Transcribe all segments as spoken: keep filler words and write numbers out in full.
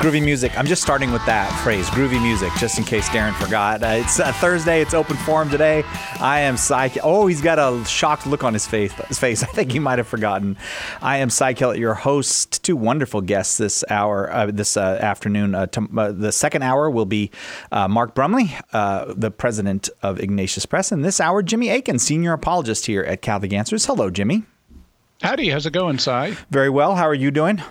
Groovy music. I'm just starting with that phrase, groovy music, just in case Darren forgot. Uh, it's uh, Thursday. It's open forum today. I am Cy. Oh, he's got a shocked look on his face. His face. I think he might have forgotten. I am Cy Kellett, your host. Two wonderful guests this hour, uh, this uh, afternoon. Uh, t- uh, the second hour will be uh, Mark Brumley, uh, the president of Ignatius Press, and this hour, Jimmy Akin, senior apologist here at Catholic Answers. Hello, Jimmy. Howdy. How's it going, Cy? Very well. How are you doing?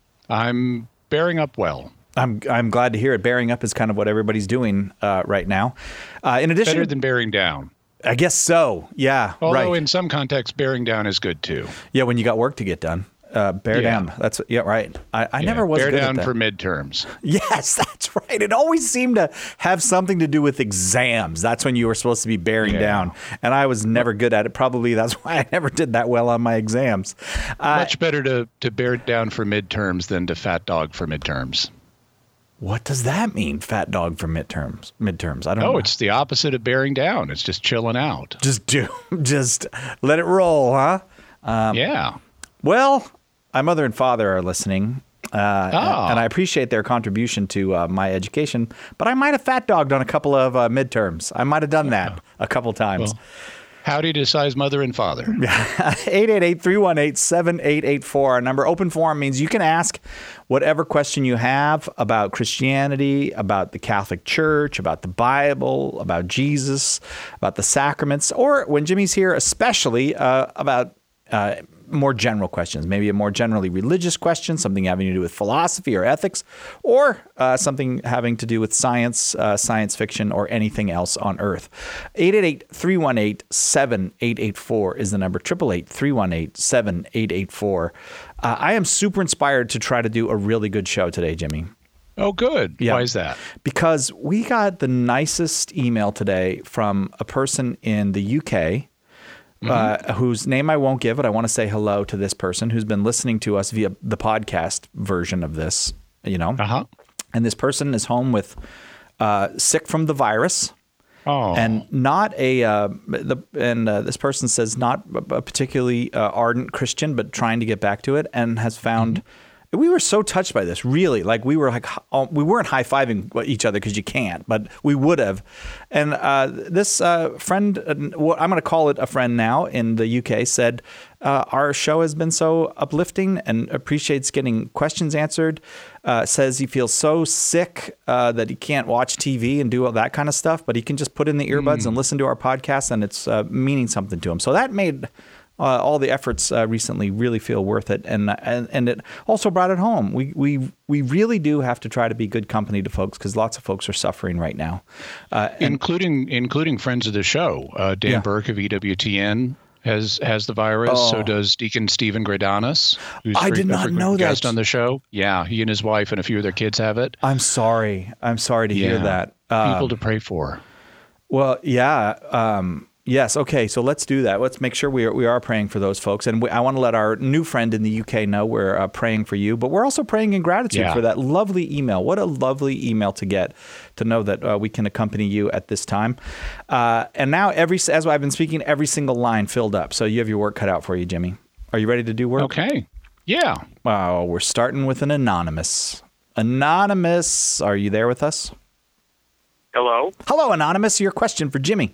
I'm bearing up well. I'm I'm glad to hear it. Bearing up is kind of what everybody's doing uh, right now. Uh, in addition, better than bearing down. I guess so. Yeah. Although right. in some contexts, bearing down is good too. Yeah, when you got work to get done, uh, bear yeah. down. That's yeah, right. I, I yeah. never was bear good down at that. for midterms. Yes, that's right. It always seemed to have something to do with exams. That's when you were supposed to be bearing yeah. down, and I was never good at it. Probably that's why I never did that well on my exams. Uh, Much better to to bear down for midterms than to fat dog for midterms. What does that mean, fat dog for midterms? Midterms, I don't oh, know. Oh, it's the opposite of bearing down. It's just chilling out. Just do, just let it roll, huh? Um, yeah. Well, my mother and father are listening, uh, oh. and I appreciate their contribution to uh, my education. But I might have fat dogged on a couple of uh, midterms. I might have done that a couple times. Well, howdy to Cy's mother and father. eight eight eight, three one eight, seven eight eight four. Our number. Open forum means you can ask whatever question you have about Christianity, about the Catholic Church, about the Bible, about Jesus, about the sacraments, or when Jimmy's here, especially uh, about uh, more general questions, maybe a more generally religious question, something having to do with philosophy or ethics, or uh, something having to do with science, uh, science fiction, or anything else on earth. eight eight eight, three one eight, seven eight eight four is the number. eight eight eight, three one eight, seven eight eight four. Uh, I am super inspired to try to do a really good show today, Jimmy. Oh, good. Yeah. Why is that? Because we got the nicest email today from a person in the U K, Mm-hmm. Uh, whose name I won't give, but I want to say hello to this person who's been listening to us via the podcast version of this, you know. Uh-huh. And this person is home with uh, sick from the virus. Oh. And not a uh, the and uh, this person says not a particularly uh, ardent Christian, but trying to get back to it, and has found. Mm-hmm. We were so touched by this, really. Like we were like, we weren't high-fiving each other because you can't, but we would have. And uh, this uh, friend, uh, I'm going to call it a friend now in the U K, said uh, our show has been so uplifting and appreciates getting questions answered. Uh, says he feels so sick uh, that he can't watch T V and do all that kind of stuff, but he can just put in the earbuds mm. and listen to our podcast, and it's uh, meaning something to him. So that made Uh, all the efforts uh, recently really feel worth it, and and and it also brought it home. We we we really do have to try to be good company to folks because lots of folks are suffering right now, uh, and, including including friends of the show. Uh, Dan yeah. Burke of E W T N has has the virus. Oh. So does Deacon Stephen Gradanis, who's I did a not know that. guest on the show. Yeah, he and his wife and a few of their kids have it. I'm sorry. I'm sorry to yeah. hear that. Um, People to pray for. Well, yeah. Um, Yes. Okay. So let's do that. Let's make sure we are, we are praying for those folks. And we, I want to let our new friend in the U K know we're uh, praying for you, but we're also praying in gratitude yeah. for that lovely email. What a lovely email to get, to know that uh, we can accompany you at this time. Uh, and now, every as I've been speaking, every single line filled up. So you have your work cut out for you, Jimmy. Are you ready to do work? Okay. Yeah. Wow. We're starting with an anonymous. Anonymous, are you there with us? Hello. Hello, Anonymous. Your question for Jimmy.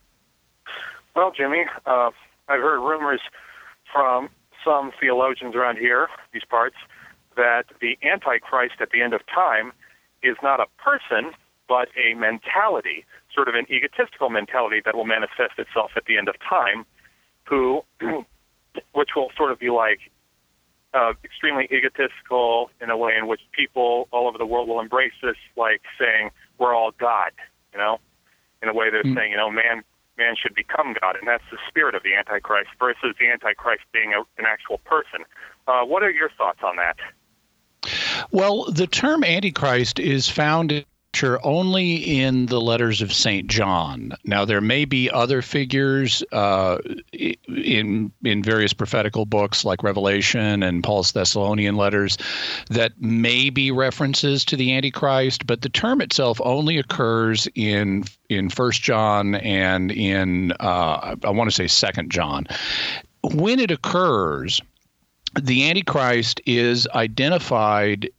Well, Jimmy, uh, I've heard rumors from some theologians around here, these parts, that the Antichrist at the end of time is not a person, but a mentality, sort of an egotistical mentality that will manifest itself at the end of time, who, which will sort of be like uh, extremely egotistical in a way in which people all over the world will embrace this, like saying, we're all God, you know, in a way they're mm. saying, you know, man, man should become God, and that's the spirit of the Antichrist versus the Antichrist being a, an actual person. Uh, what are your thoughts on that? Well, the term Antichrist is found in Scripture only in the letters of Saint John. Now, there may be other figures uh, in in various prophetical books like Revelation and Paul's Thessalonian letters that may be references to the Antichrist, but the term itself only occurs in in First John and in uh, I want to say Second John. When it occurs, the Antichrist is identified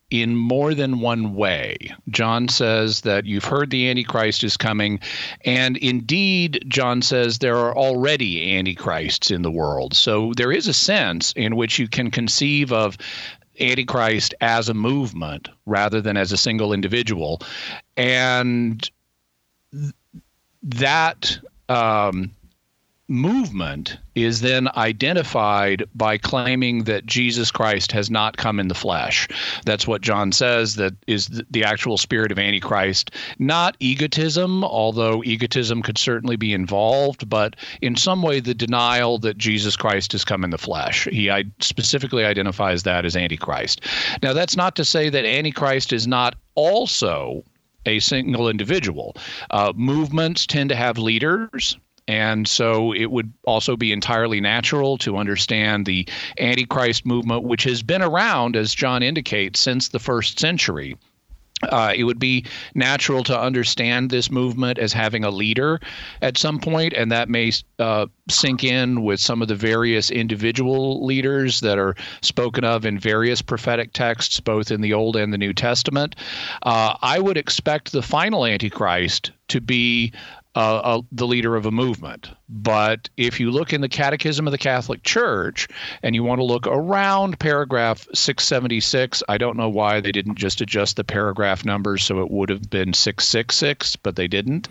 in more than one way. John says that you've heard the Antichrist is coming, and indeed, John says there are already Antichrists in the world. So there is a sense in which you can conceive of Antichrist as a movement rather than as a single individual. And th- that um, movement is then identified by claiming that Jesus Christ has not come in the flesh. That's what John says, that is the, the actual spirit of Antichrist. Not egotism, although egotism could certainly be involved, but in some way the denial that Jesus Christ has come in the flesh. He I, specifically identifies that as Antichrist. Now, that's not to say that Antichrist is not also a single individual. Uh, movements tend to have leaders. And so it would also be entirely natural to understand the Antichrist movement, which has been around, as John indicates, since the first century. Uh, it would be natural to understand this movement as having a leader at some point, and that may uh, sink in with some of the various individual leaders that are spoken of in various prophetic texts, both in the Old and the New Testament. Uh, I would expect the final Antichrist to be Uh, uh, the leader of a movement. But if you look in the Catechism of the Catholic Church and you want to look around paragraph six seventy-six, I don't know why they didn't just adjust the paragraph numbers so it would have been six sixty-six, but they didn't.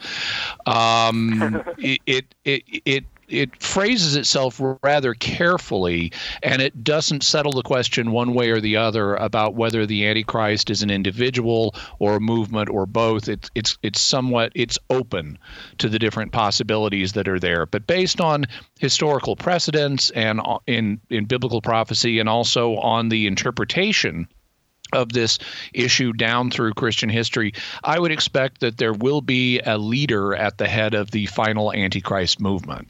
Um, it, it, it, it It phrases itself rather carefully, and it doesn't settle the question one way or the other about whether the Antichrist is an individual or a movement or both. It's it's it's somewhat it's open to the different possibilities that are there. But based on historical precedents and in in biblical prophecy, and also on the interpretation of this issue down through Christian history, I would expect that there will be a leader at the head of the final Antichrist movement.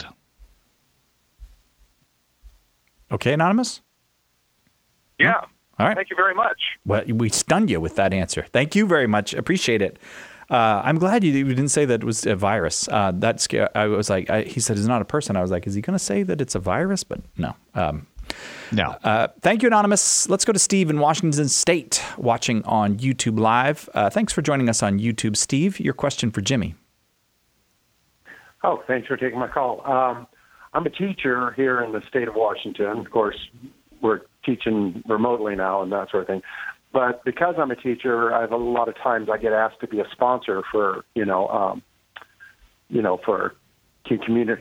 Okay, Anonymous? Yeah. All right. Thank you very much. Well, we stunned you with that answer. Thank you very much. Appreciate it. Uh, I'm glad you, you didn't say that it was a virus. Uh, that scare. I was like, I, he said it's not a person. I was like, is he going to say that it's a virus? But no. Um, no. Uh, thank you, Anonymous. Let's go to Steve in Washington State, watching on YouTube Live. Uh, thanks for joining us on YouTube, Steve. Your question for Jimmy. Oh, thanks for taking my call. Um, I'm a teacher here in the state of Washington. Of course, we're teaching remotely now and that sort of thing. But because I'm a teacher, I have a lot of times I get asked to be a sponsor for, you know, um, you know, for community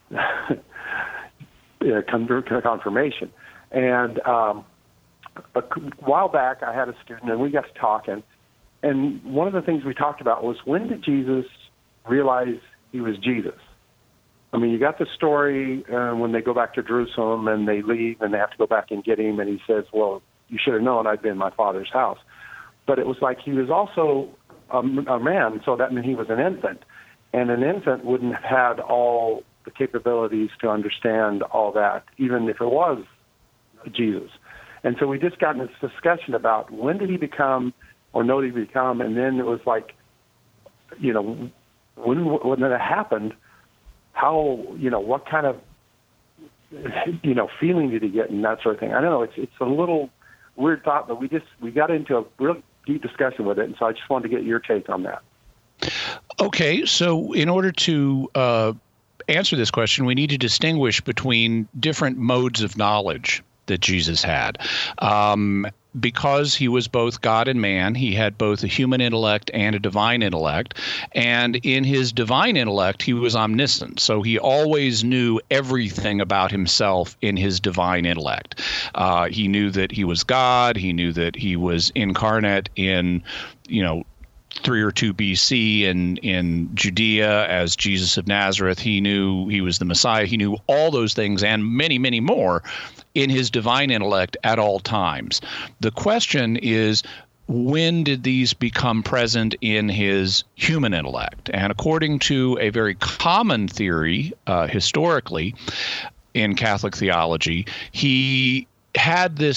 confirmation. And um, a while back, I had a student, and we got to talking. And one of the things we talked about was, when did Jesus realize he was Jesus? I mean, you got the story uh, when they go back to Jerusalem and they leave and they have to go back and get him, and he says, well, you should have known I'd been in my Father's house. But it was like he was also a, a man, so that meant he was an infant. And an infant wouldn't have had all the capabilities to understand all that, even if it was Jesus. And so we just got in this discussion about, when did he become, or know did he become, and then it was like, you know, when, when that happened, how, you know, what kind of, you know, feeling did he get and that sort of thing. I don't know. It's it's a little weird thought, but we just, we got into a real deep discussion with it. And so I just wanted to get your take on that. Okay. So in order to uh, answer this question, we need to distinguish between different modes of knowledge that Jesus had. Um, because he was both God and man, he had both a human intellect and a divine intellect. And in his divine intellect, he was omniscient. So he always knew everything about himself in his divine intellect. Uh, he knew that he was God. He knew that he was incarnate in, you know, three or two B C in, in Judea as Jesus of Nazareth. He knew he was the Messiah. He knew all those things and many, many more in his divine intellect at all times. The question is, when did these become present in his human intellect? And according to a very common theory uh, historically in Catholic theology, he had this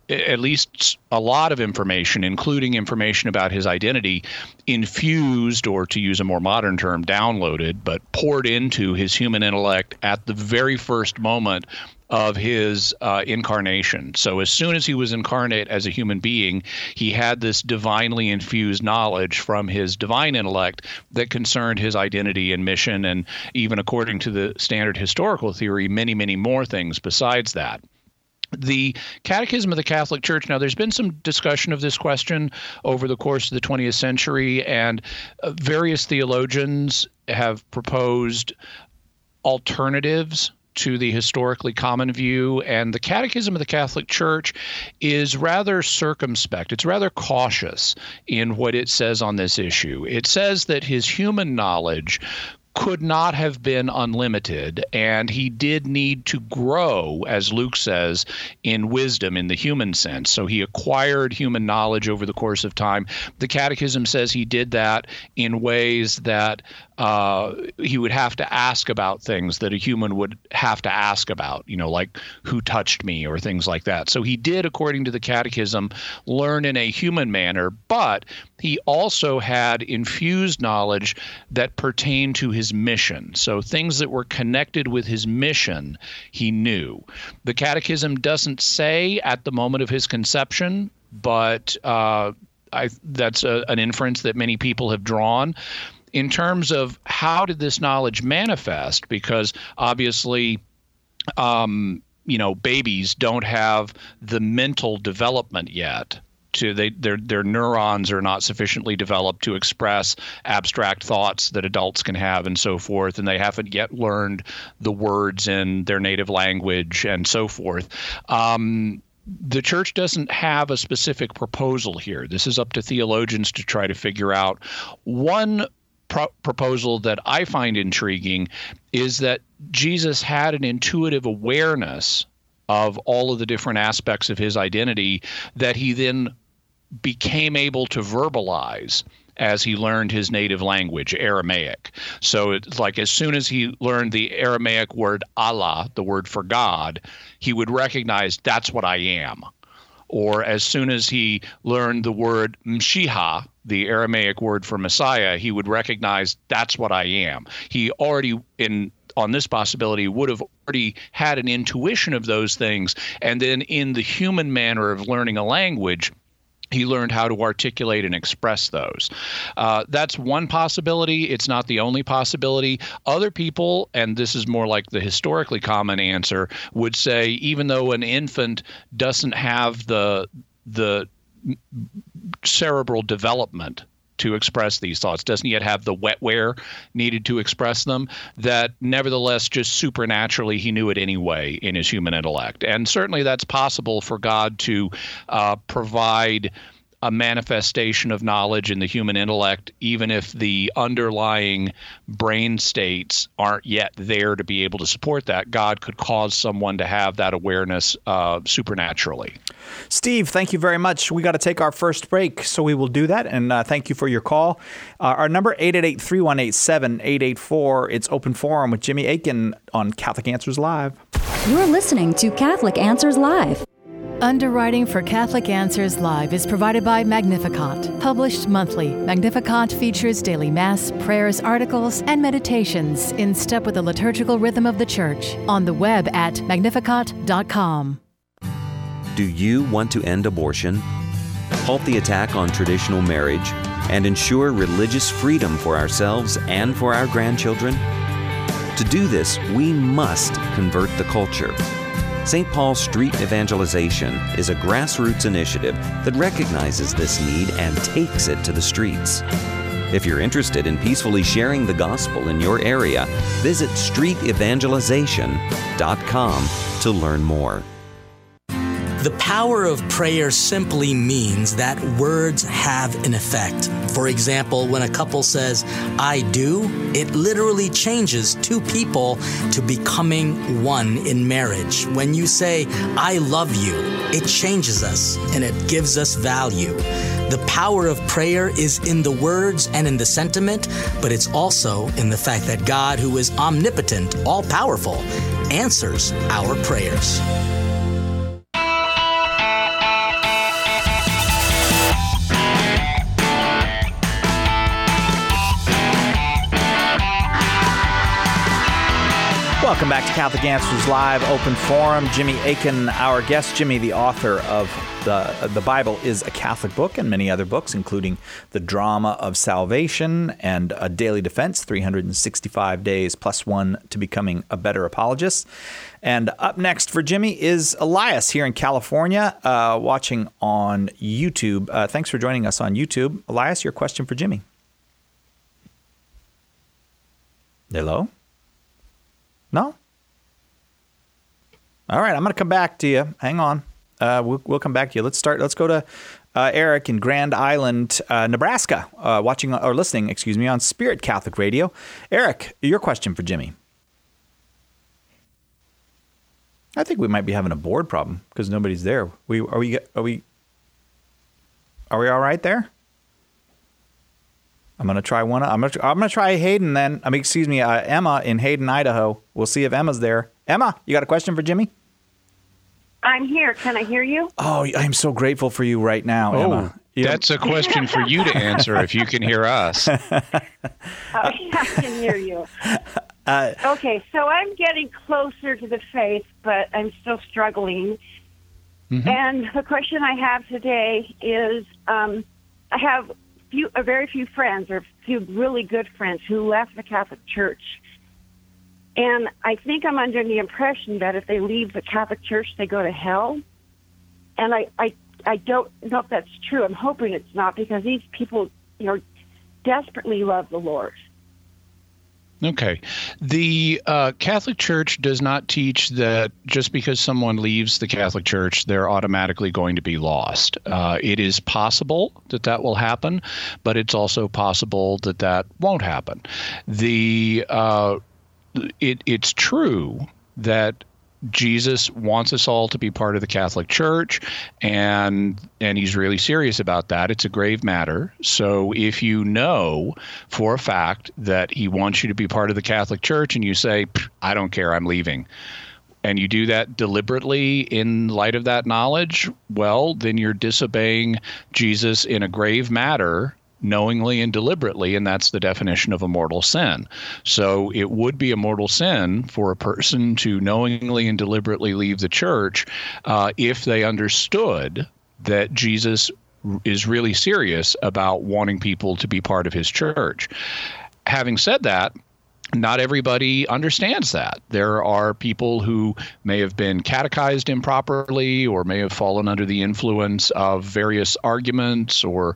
at least a lot of information, including information about his identity, infused, or to use a more modern term, downloaded, but poured into his human intellect at the very first moment of his uh, incarnation. So as soon as he was incarnate as a human being, he had this divinely infused knowledge from his divine intellect that concerned his identity and mission, and even according to the standard historical theory, many, many more things besides that. The Catechism of the Catholic Church, now there's been some discussion of this question over the course of the twentieth century, and uh, various theologians have proposed alternatives to the historically common view, and the Catechism of the Catholic Church is rather circumspect. It's rather cautious in what it says on this issue. It says that his human knowledge could not have been unlimited, and he did need to grow, as Luke says, in wisdom in the human sense. So he acquired human knowledge over the course of time. The Catechism says he did that in ways that uh, he would have to ask about things that a human would have to ask about, you know, like who touched me or things like that. So he did, according to the Catechism, learn in a human manner, but he also had infused knowledge that pertained to his mission. So things that were connected with his mission, he knew. The Catechism doesn't say at the moment of his conception, but uh, I, that's a, an inference that many people have drawn. In terms of how did this knowledge manifest, because obviously, um, you know, babies don't have the mental development yet. To they, their their neurons are not sufficiently developed to express abstract thoughts that adults can have and so forth, and they haven't yet learned the words in their native language and so forth. Um, the church doesn't have a specific proposal here. This is up to theologians to try to figure out. One pro- proposal that I find intriguing is that Jesus had an intuitive awareness of all of the different aspects of his identity that he then became able to verbalize as he learned his native language, Aramaic. So it's like as soon as he learned the Aramaic word Allah, the word for God, he would recognize that's what I am. Or as soon as he learned the word Mshiach, the Aramaic word for Messiah, he would recognize that's what I am. He already, in on this possibility, would have already had an intuition of those things. And then in the human manner of learning a language, he learned how to articulate and express those. Uh, that's one possibility. It's not the only possibility. Other people, and this is more like the historically common answer, would say even though an infant doesn't have the the cerebral development to express these thoughts, doesn't yet have the wetware needed to express them, that nevertheless just supernaturally he knew it anyway in his human intellect. And certainly that's possible for God to uh, provide a manifestation of knowledge in the human intellect, even if the underlying brain states aren't yet there to be able to support that. God could cause someone to have that awareness uh, supernaturally. Steve, thank you very much. We got to take our first break, so we will do that. And uh, thank you for your call. Uh, our number, eight eight eight, three one eight, seven eight eight four. It's Open Forum with Jimmy Akin on Catholic Answers Live. You're listening to Catholic Answers Live. Underwriting for Catholic Answers Live is provided by Magnificat. Published monthly, Magnificat features daily Mass, prayers, articles, and meditations in step with the liturgical rhythm of the Church. On the web at magnificat dot com. Do you want to end abortion, halt the attack on traditional marriage, and ensure religious freedom for ourselves and for our grandchildren? To do this, we must convert the culture. Saint Paul Street Evangelization is a grassroots initiative that recognizes this need and takes it to the streets. If you're interested in peacefully sharing the gospel in your area, visit street evangelization dot com to learn more. The power of prayer simply means that words have an effect. For example, when a couple says, I do, it literally changes two people to becoming one in marriage. When you say, I love you, it changes us and it gives us value. The power of prayer is in the words and in the sentiment, but it's also in the fact that God, who is omnipotent, all-powerful, answers our prayers. Welcome back to Catholic Answers Live, Open Forum. Jimmy Akin, our guest. Jimmy, the author of the the Bible is a Catholic book and many other books, including The Drama of Salvation and A Daily Defense, three hundred sixty-five days plus one to becoming a better apologist. And up next for Jimmy is Elias here in California, uh, watching on YouTube. Uh, thanks for joining us on YouTube. Elias, your question for Jimmy. Hello? No? All right, I'm going to come back to you. Hang on. Uh, we'll, we'll come back to you. Let's start. Let's go to uh, Eric in Grand Island, uh, Nebraska, uh, watching or listening, excuse me, on Spirit Catholic Radio. Eric, your question for Jimmy. I think we might be having a board problem because nobody's there. We are we are we are we all right there? I'm gonna try one. I'm gonna I'm gonna try Hayden then. I mean, excuse me, uh, Emma in Hayden, Idaho. We'll see if Emma's there. Emma, you got a question for Jimmy? I'm here. Can I hear you? Oh, I'm so grateful for you right now, oh, Emma. You that's a question for you to answer if you can hear us. Oh, yeah, I can hear you. Uh, okay, so I'm getting closer to the faith, but I'm still struggling. Mm-hmm. And the question I have today is, um, I have few, a very few friends, or a few really good friends, who left the Catholic Church. And I think I'm under the impression that if they leave the Catholic Church, they go to hell. And I, I, I don't know if that's true. I'm hoping it's not, because these people, you know, desperately love the Lord. Okay. The uh, Catholic Church does not teach that just because someone leaves the Catholic Church, they're automatically going to be lost. Uh, it is possible that that will happen, but it's also possible that that won't happen. The uh, it, it's true that Jesus wants us all to be part of the Catholic Church, and and he's really serious about that. It's a grave matter. So if you know for a fact that he wants you to be part of the Catholic Church and you say, I don't care, I'm leaving, and you do that deliberately in light of that knowledge, well, then you're disobeying Jesus in a grave matter, knowingly and deliberately, and that's the definition of a mortal sin. So it would be a mortal sin for a person to knowingly and deliberately leave the church uh, if they understood that Jesus is really serious about wanting people to be part of his church. Having said that, not everybody understands that. There are people who may have been catechized improperly or may have fallen under the influence of various arguments or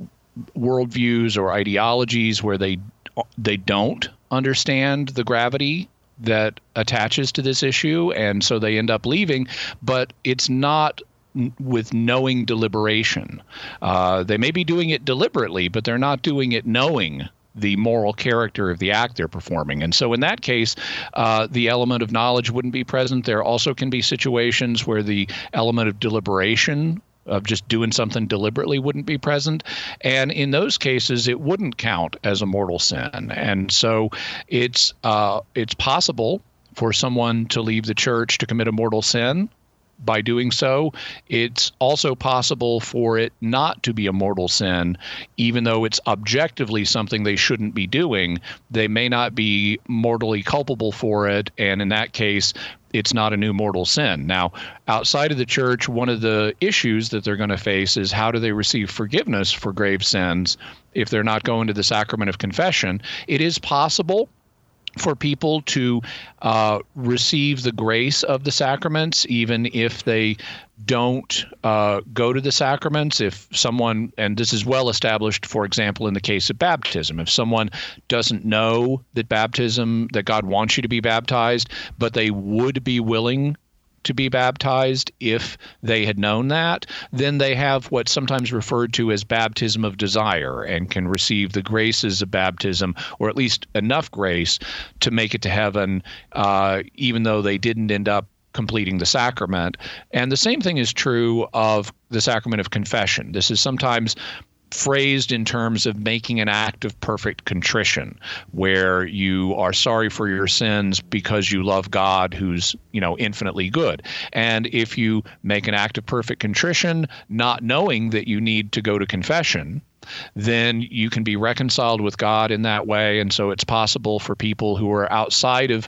worldviews or ideologies where they they don't understand the gravity that attaches to this issue, and so they end up leaving. But it's not with knowing deliberation. Uh, they may be doing it deliberately, but they're not doing it knowing the moral character of the act they're performing. And so in that case, uh, the element of knowledge wouldn't be present. There also can be situations where the element of deliberation, of just doing something deliberately, wouldn't be present. And in those cases, it wouldn't count as a mortal sin. And so it's uh, it's possible for someone to leave the church to commit a mortal sin. By doing so, it's also possible for it not to be a mortal sin, even though it's objectively something they shouldn't be doing. They may not be mortally culpable for it, and in that case, it's not a new mortal sin. Now, outside of the church, one of the issues that they're going to face is how do they receive forgiveness for grave sins if they're not going to the sacrament of confession. It is possible for people to uh, receive the grace of the sacraments, even if they don't uh, go to the sacraments. If someone, and this is well established, for example, in the case of baptism, if someone doesn't know that baptism, that God wants you to be baptized, but they would be willing to be baptized if they had known that, then they have what's sometimes referred to as baptism of desire and can receive the graces of baptism, or at least enough grace to make it to heaven, uh, even though they didn't end up completing the sacrament. And the same thing is true of the sacrament of confession. This is sometimes phrased in terms of making an act of perfect contrition, where you are sorry for your sins because you love God, who's, you know, infinitely good. And if you make an act of perfect contrition, not knowing that you need to go to confession, then you can be reconciled with God in that way. And so it's possible for people who are outside of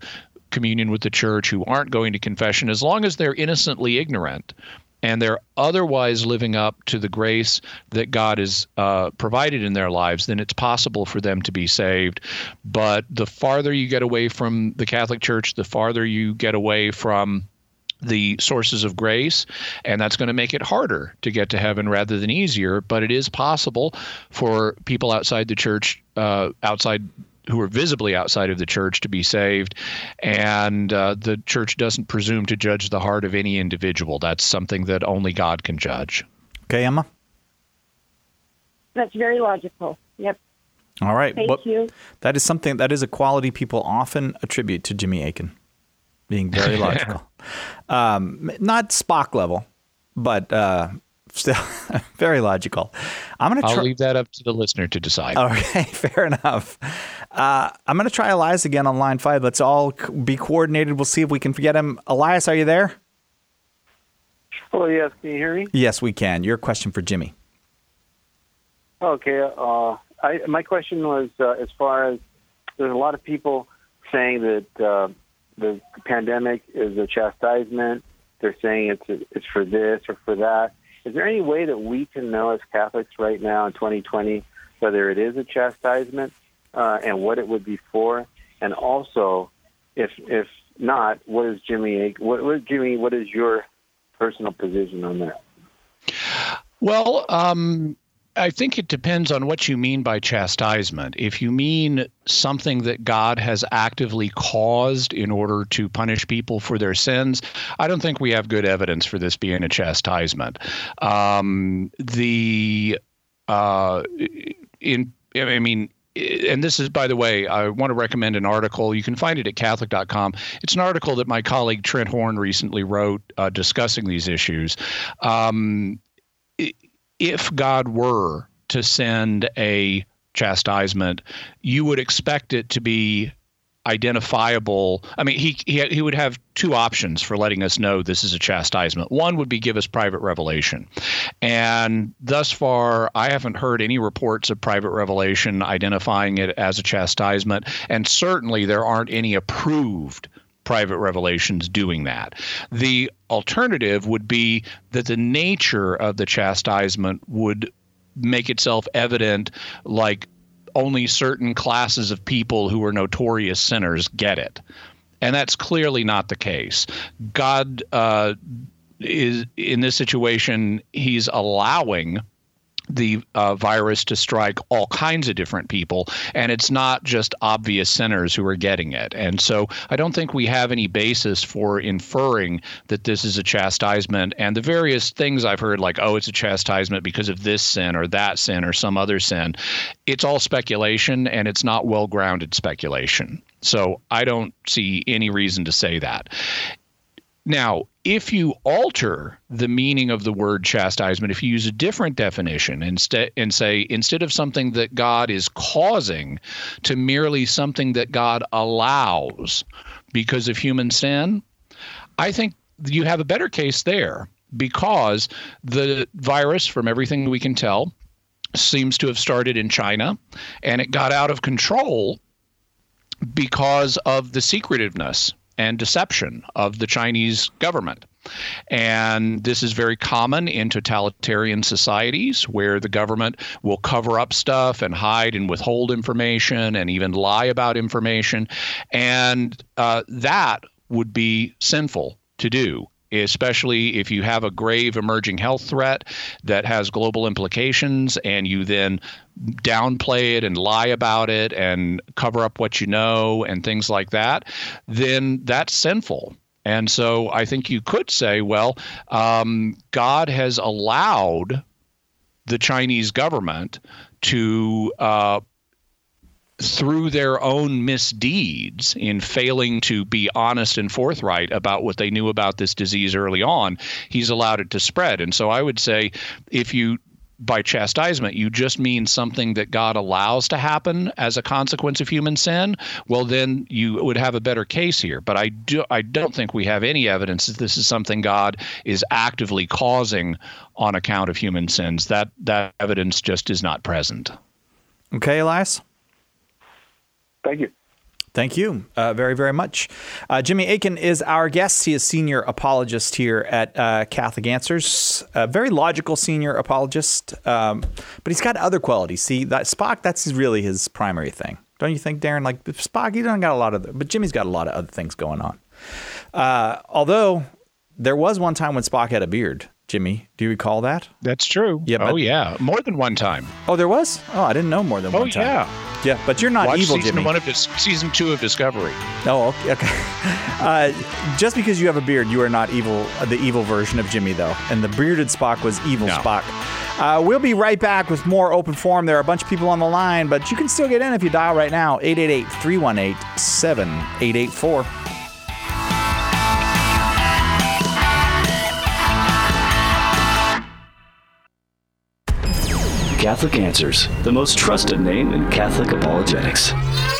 communion with the church, who aren't going to confession, as long as they're innocently ignorant and they're otherwise living up to the grace that God has uh, provided in their lives, then it's possible for them to be saved. But the farther you get away from the Catholic Church, the farther you get away from the sources of grace, and that's going to make it harder to get to heaven rather than easier. But it is possible for people outside the church, uh, outside who are visibly outside of the church, to be saved. And uh, the church doesn't presume to judge the heart of any individual. That's something that only God can judge. Okay, Emma? That's very logical. Yep. All right. Thank well, you. That is something, that is a quality people often attribute to Jimmy Akin, being very logical. um, not Spock level, but uh, still very logical. I'm going to. I'll try- leave that up to the listener to decide. Okay, fair enough. Uh, I'm going to try Elias again on line five. Let's all be coordinated. We'll see if we can get him. Elias, are you there? Oh, yes. Can you hear me? Yes, we can. Your question for Jimmy. Okay. Uh, I, my question was uh, as far as there's a lot of people saying that uh, the pandemic is a chastisement. They're saying it's it's for this or for that. Is there any way that we can know as Catholics right now in twenty twenty whether it is a chastisement uh, and what it would be for? And also, if if not, what is Jimmy? What, what Jimmy? What is your personal position on that? Well, um, I think it depends on what you mean by chastisement. If you mean something that God has actively caused in order to punish people for their sins, I don't think we have good evidence for this being a chastisement. Um, the uh, in I mean. And this is, by the way, I want to recommend an article. You can find it at Catholic dot com. It's an article that my colleague Trent Horn recently wrote uh, discussing these issues. Um, if God were to send a chastisement, you would expect it to be identifiable. I mean, he, he he would have two options for letting us know this is a chastisement. One would be give us private revelation. And thus far, I haven't heard any reports of private revelation identifying it as a chastisement. And certainly there aren't any approved private revelations doing that. The alternative would be that the nature of the chastisement would make itself evident, like only certain classes of people who are notorious sinners get it. And that's clearly not the case. God uh, is, in this situation, he's allowing the uh, virus to strike all kinds of different people, and it's not just obvious sinners who are getting it. And so I don't think we have any basis for inferring that this is a chastisement. And the various things I've heard, like, oh, it's a chastisement because of this sin or that sin or some other sin, it's all speculation, and it's not well-grounded speculation. So I don't see any reason to say that. Now, if you alter the meaning of the word chastisement, if you use a different definition instead and say, instead of something that God is causing, to merely something that God allows because of human sin, I think you have a better case there, because the virus, from everything we can tell, seems to have started in China, and it got out of control because of the secretiveness and deception of the Chinese government. And this is very common in totalitarian societies, where the government will cover up stuff and hide and withhold information and even lie about information. And uh, that would be sinful to do, especially if you have a grave emerging health threat that has global implications, and you then downplay it and lie about it and cover up what you know and things like that, then that's sinful. And so I think you could say, well, um, God has allowed the Chinese government to uh, through their own misdeeds in failing to be honest and forthright about what they knew about this disease early on, he's allowed it to spread. And so I would say, if you, by chastisement, you just mean something that God allows to happen as a consequence of human sin, well, then you would have a better case here. But I do, I don't think we have any evidence that this is something God is actively causing on account of human sins. That that evidence just is not present. Okay, Elias? Thank you. Thank you uh, very, very much. Uh, Jimmy Akin is our guest. He is senior apologist here at uh, Catholic Answers. A very logical senior apologist, um, but he's got other qualities. See, that Spock, that's really his primary thing. Don't you think, Darren? Like Spock, he doesn't got a lot of, but Jimmy's got a lot of other things going on. Uh, although there was one time when Spock had a beard. Jimmy, do you recall that? That's true. Yeah. But, oh, yeah. More than one time. Oh, there was? Oh, I didn't know more than oh, one time. Oh, yeah. Yeah, but you're not Watch evil, season Jimmy. One of this, season two of Discovery. Oh, okay. okay. Uh, just because you have a beard, you are not evil. Uh, the evil version of Jimmy, though. And the bearded Spock was evil no. Spock. Uh, we'll be right back with more Open Forum. There are a bunch of people on the line, but you can still get in if you dial right now, eight eight eight, three one eight, seven eight eight four. Catholic Answers, the most trusted name in Catholic apologetics.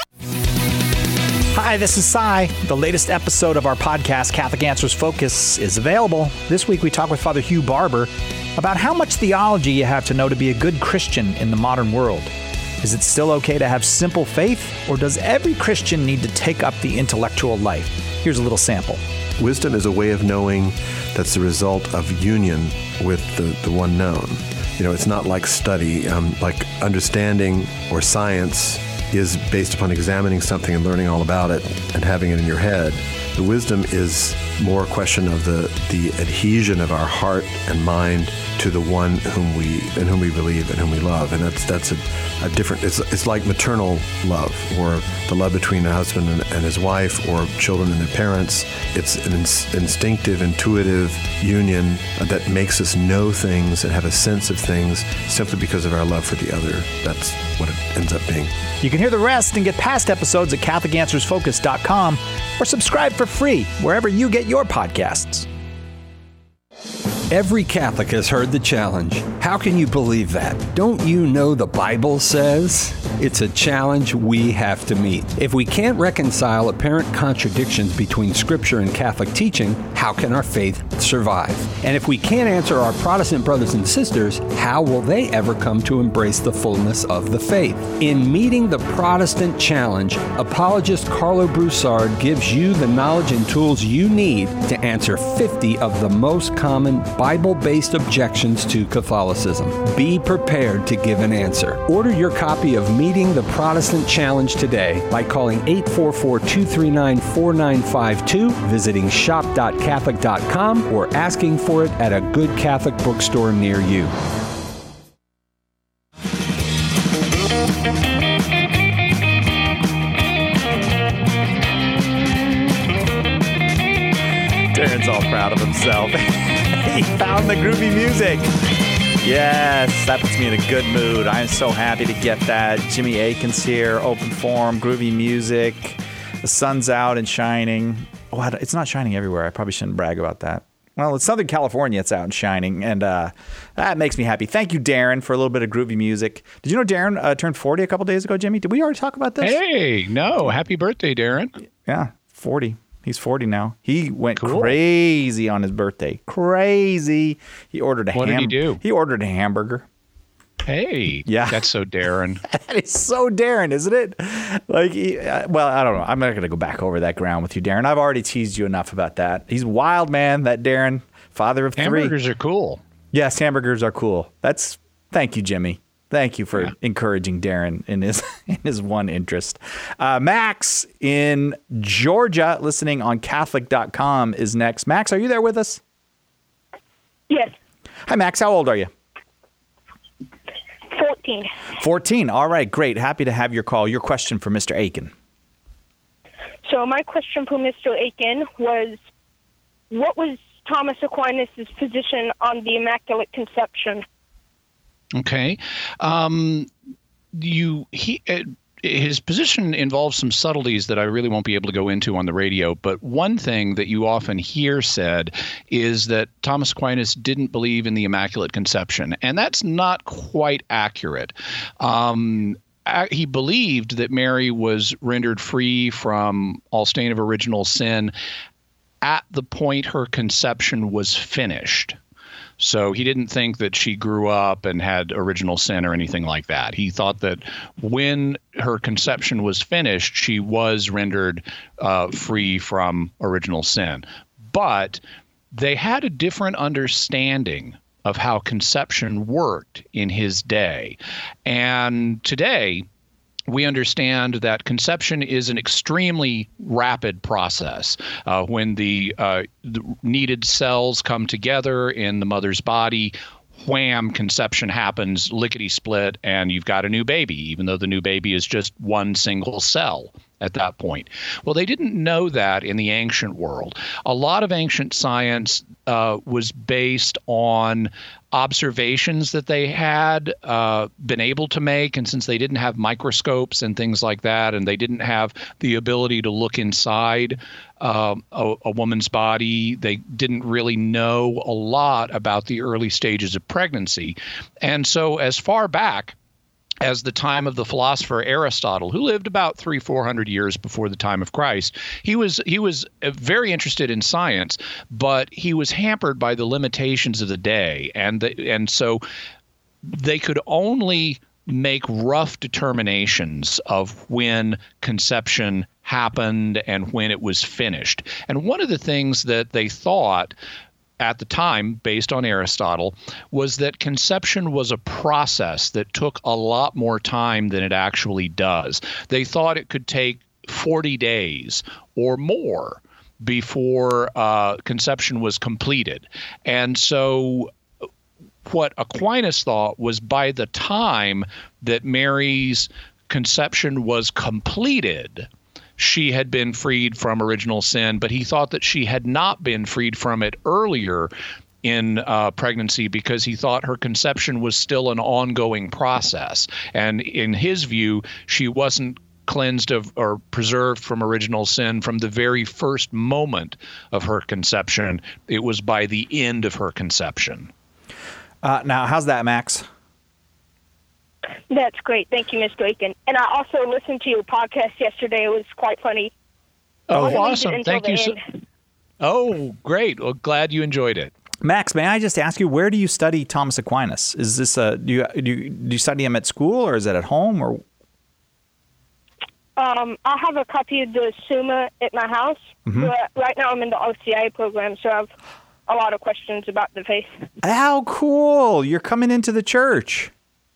Hi, this is Cy. The latest episode of our podcast, Catholic Answers Focus, is available. This week we talk with Father Hugh Barber about how much theology you have to know to be a good Christian in the modern world. Is it still okay to have simple faith, or does every Christian need to take up the intellectual life? Here's a little sample. Wisdom is a way of knowing that's the result of union with the, the one known. You know, it's not like study, um, like understanding or science is based upon examining something and learning all about it and having it in your head. The wisdom is more a question of the, the adhesion of our heart and mind to the one whom we in whom we believe and whom we love, and that's that's a, a different. It's it's like maternal love, or the love between a husband and, and his wife, or children and their parents. It's an ins- instinctive, intuitive union that makes us know things and have a sense of things simply because of our love for the other. That's what it ends up being. You can hear the rest and get past episodes at Catholic Answers Focus dot com or subscribe for free wherever you get your podcasts. Every Catholic has heard the challenge. How can you believe that? Don't you know the Bible says? It's a challenge we have to meet. If we can't reconcile apparent contradictions between Scripture and Catholic teaching, how can our faith survive? And if we can't answer our Protestant brothers and sisters, how will they ever come to embrace the fullness of the faith? In Meeting the Protestant Challenge, apologist Carlo Broussard gives you the knowledge and tools you need to answer fifty of the most common Bible-based objections to Catholicism. Be prepared to give an answer. Order your copy of Meeting the Protestant Challenge today by calling eight four four, two three nine, four nine five two, visiting shop dot catholic dot com, or asking for it at a good Catholic bookstore near you. Darren's all proud of himself. He found the groovy music. Yes, that puts me in a good mood. I'm so happy to get that. Jimmy Akin's here, Open Forum, groovy music. The sun's out and shining. Oh, it's not shining everywhere. I probably shouldn't brag about that. Well, it's Southern California. It's out and shining, and uh, that makes me happy. Thank you, Darren, for a little bit of groovy music. Did you know Darren uh, turned forty a couple days ago, Jimmy? Did we already talk about this? Hey, no. Happy birthday, Darren. Yeah, forty. He's forty now. He went cool. crazy on his birthday. Crazy. He ordered a What ham- did he do? He ordered a hamburger. Hey, yeah, that's so Darren. That is so Darren, isn't it? Like, he, uh, well, I don't know. I'm not going to go back over that ground with you, Darren. I've already teased you enough about that. He's wild, man. That Darren, father of hamburgers three. Hamburgers are cool. Yes, hamburgers are cool. That's thank you, Jimmy. Thank you for yeah. encouraging Darren in his in his one interest. Uh, Max in Georgia, listening on Catholic dot com, is next. Max, are you there with us? Yes. Hi, Max. How old are you? fourteen. fourteen. All right, great. Happy to have your call. Your question for Mister Akin. So my question for Mister Akin was, what was Thomas Aquinas' position on the Immaculate Conception? Okay. Um, you he uh, his position involves some subtleties that I really won't be able to go into on the radio. But one thing that you often hear said is that Thomas Aquinas didn't believe in the Immaculate Conception, and that's not quite accurate. Um, he believed that Mary was rendered free from all stain of original sin at the point her conception was finished. So he didn't think that she grew up and had original sin or anything like that. He thought that when her conception was finished, she was rendered uh, free from original sin. But they had a different understanding of how conception worked in his day. And today, we understand that conception is an extremely rapid process. Uh, when the, uh, the needed cells come together in the mother's body, wham, conception happens, lickety-split, and you've got a new baby, even though the new baby is just one single cell at that point. Well, they didn't know that in the ancient world. A lot of ancient science uh, was based on observations that they had uh, been able to make. And since they didn't have microscopes and things like that, and they didn't have the ability to look inside uh, a, a woman's body, they didn't really know a lot about the early stages of pregnancy. And so as far back as the time of the philosopher Aristotle, who lived about three, four hundred years before the time of Christ, he was he was very interested in science, but he was hampered by the limitations of the day, and the, and so they could only make rough determinations of when conception happened and when it was finished. And one of the things that they thought at the time, based on Aristotle, was that conception was a process that took a lot more time than it actually does. They thought it could take forty days or more before uh, conception was completed. And so what Aquinas thought was by the time that Mary's conception was completed, she had been freed from original sin, but he thought that she had not been freed from it earlier in uh, pregnancy because he thought her conception was still an ongoing process. And in his view, she wasn't cleansed of or preserved from original sin from the very first moment of her conception. It was by the end of her conception. Uh, now, how's that, Max? That's great. Thank you, Mister Aiken. And I also listened to your podcast yesterday. It was quite funny. Oh, I awesome. Thank you. So- oh, great. Well, glad you enjoyed it. Max, may I just ask you, where do you study Thomas Aquinas? Is this a, do you, do you, do you study him at school, or is it at home, or? Um, I have a copy of the Summa at my house. Mm-hmm. But right now I'm in the O C I program, so I have a lot of questions about the faith. How cool. You're coming into the church.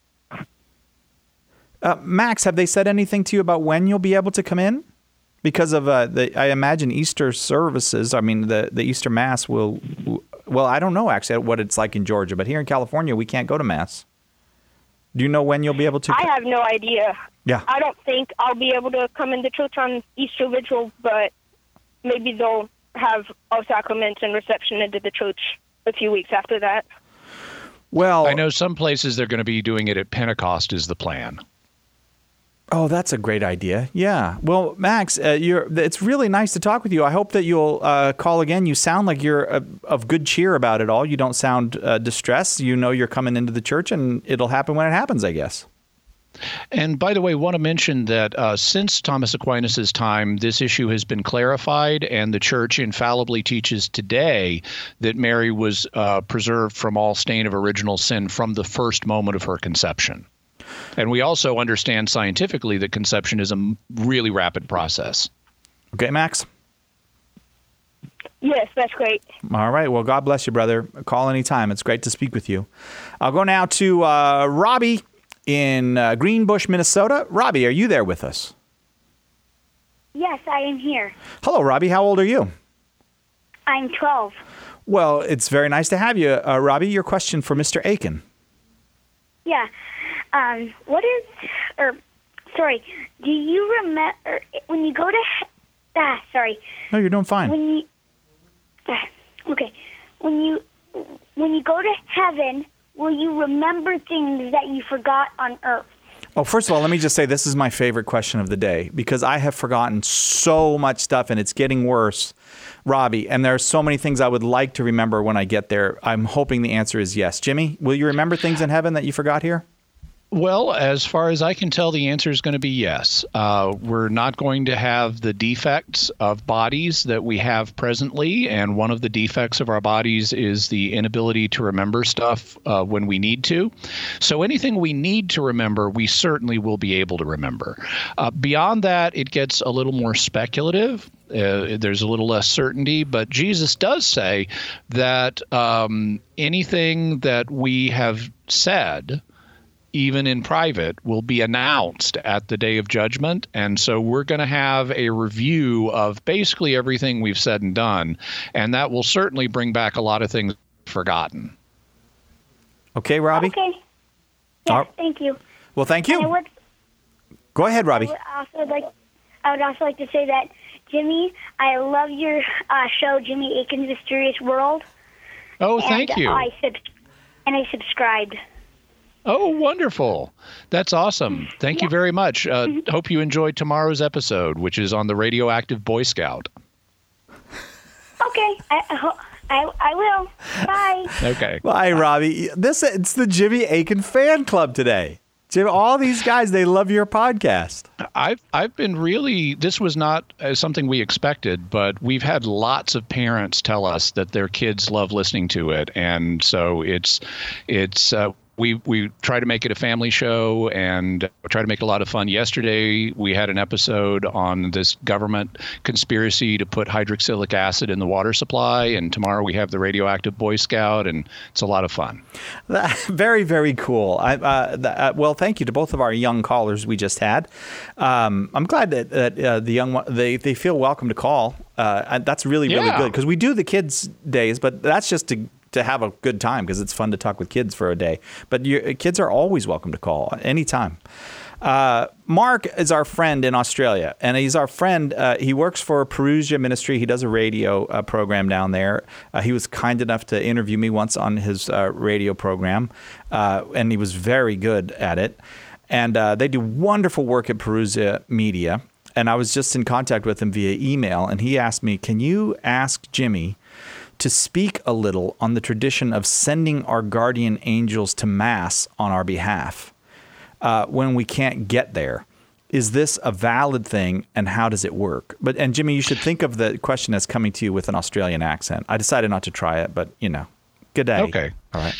Uh, Max, have they said anything to you about when you'll be able to come in? Because of, uh, the, I imagine, Easter services. I mean, the, the Easter Mass will, well, I don't know actually what it's like in Georgia, but here in California, we can't go to Mass. Do you know when you'll be able to? I have no idea. Yeah. I don't think I'll be able to come into church on Easter Vigil, but maybe they'll have all sacraments and reception into the church a few weeks after that. Well, I know some places they're going to be doing it at Pentecost is the plan. Oh, that's a great idea. Yeah. Well, Max, uh, you're, it's really nice to talk with you. I hope that you'll uh, call again. You sound like you're uh, of good cheer about it all. You don't sound uh, distressed. You know you're coming into the church, and it'll happen when it happens, I guess. And by the way, I want to mention that uh, since Thomas Aquinas' time, this issue has been clarified, and the Church infallibly teaches today that Mary was uh, preserved from all stain of original sin from the first moment of her conception. And we also understand scientifically that conception is a really rapid process. Okay, Max? Yes, that's great. All right. Well, God bless you, brother. Call anytime. It's great to speak with you. I'll go now to uh, Robbie in uh, Greenbush, Minnesota. Robbie, are you there with us? Yes, I am here. Hello, Robbie. How old are you? I'm twelve. Well, it's very nice to have you. Uh, Robbie, your question for Mister Aiken. Yeah. Um, what is, or, sorry, do you remember, when you go to, ah, sorry. No, you're doing fine. When you, ah, okay, when you, when you go to heaven, will you remember things that you forgot on earth? Oh, first of all, let me just say this is my favorite question of the day because I have forgotten so much stuff and it's getting worse, Robbie, and there are so many things I would like to remember when I get there. I'm hoping the answer is yes. Jimmy, will you remember things in heaven that you forgot here? Well, as far as I can tell, the answer is going to be yes. Uh, we're not going to have the defects of bodies that we have presently, and one of the defects of our bodies is the inability to remember stuff uh, when we need to. So anything we need to remember, we certainly will be able to remember. Uh, beyond that, it gets a little more speculative. Uh, there's a little less certainty, but Jesus does say that um, anything that we have said, even in private, will be announced at the day of judgment. And so we're going to have a review of basically everything we've said and done. And that will certainly bring back a lot of things forgotten. Okay, Robbie? Okay. Yeah, right. Thank you. Well, thank you. And I would, Go ahead, Robbie. I would also like, I would also like to say that, Jimmy, I love your uh, show, Jimmy Akin's Mysterious World. Oh, thank and you. I sub- and I subscribed. Oh, wonderful. That's awesome. Thank yeah. you very much. Uh, mm-hmm. Hope you enjoyed tomorrow's episode, which is on the Radioactive Boy Scout. Okay. I, I, I will. Bye. Okay. Bye, Robbie. This It's the Jimmy Akin fan club today. Jim, all these guys, they love your podcast. I've I've been really, this was not uh, something we expected, but we've had lots of parents tell us that their kids love listening to it. And so it's, it's, uh, We we try to make it a family show and try to make it a lot of fun. Yesterday, we had an episode on this government conspiracy to put hydroxylic acid in the water supply. And tomorrow we have the Radioactive Boy Scout, and it's a lot of fun. Very, very cool. I, uh, the, uh, well, thank you to both of our young callers we just had. Um, I'm glad that, that uh, the young one, they, they feel welcome to call. Uh, and that's really, really yeah. good because we do the kids' days, but that's just to to have a good time because it's fun to talk with kids for a day. But your kids are always welcome to call anytime. Uh, Mark is our friend in Australia, and he's our friend. Uh, he works for Perusia Ministry. He does a radio uh, program down there. Uh, he was kind enough to interview me once on his uh, radio program, uh, and he was very good at it. And uh, they do wonderful work at Perusia Media. And I was just in contact with him via email, and he asked me, can you ask Jimmy to speak a little on the tradition of sending our guardian angels to Mass on our behalf uh, when we can't get there. Is this a valid thing, and how does it work? But and Jimmy, you should think of the question as coming to you with an Australian accent. I decided not to try it, but, you know, good day. Okay. All right.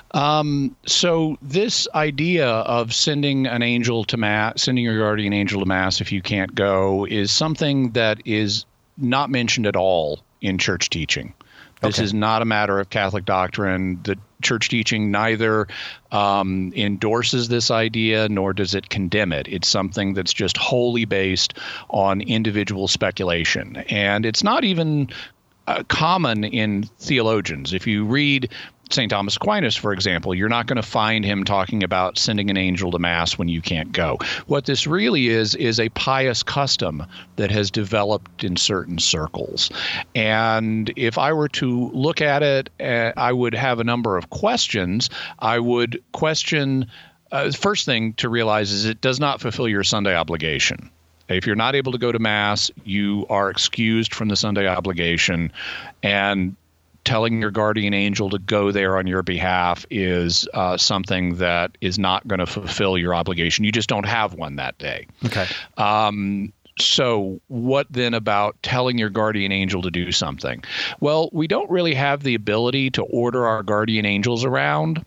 Um, so this idea of sending an angel to Mass, sending your guardian angel to Mass if you can't go, is something that is not mentioned at all in church teaching. This okay. is not a matter of Catholic doctrine. The church teaching neither um, endorses this idea nor does it condemn it. It's something that's just wholly based on individual speculation. And it's not even uh, common in theologians. If you read Saint Thomas Aquinas, for example, you're not going to find him talking about sending an angel to Mass when you can't go. What this really is, is a pious custom that has developed in certain circles. And if I were to look at it, uh, I would have a number of questions. I would question, uh, first thing to realize is it does not fulfill your Sunday obligation. If you're not able to go to Mass, you are excused from the Sunday obligation, and telling your guardian angel to go there on your behalf is uh, something that is not going to fulfill your obligation. You just don't have one that day. Okay. Um, so what then about telling your guardian angel to do something? Well, we don't really have the ability to order our guardian angels around.